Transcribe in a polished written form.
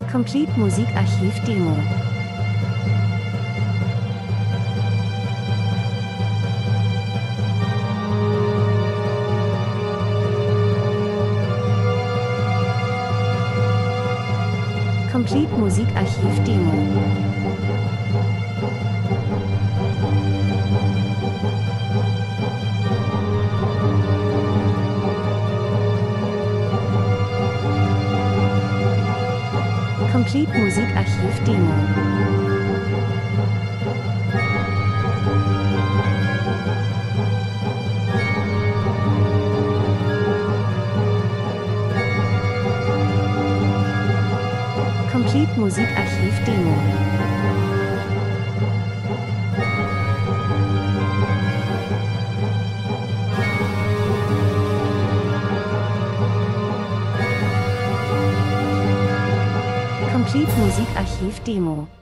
Complete Musikarchiv Demo. Complete Musikarchiv Demo. Complete Musikarchiv Demo. Complete Musikarchiv Demo. Complete Musikarchiv Demo.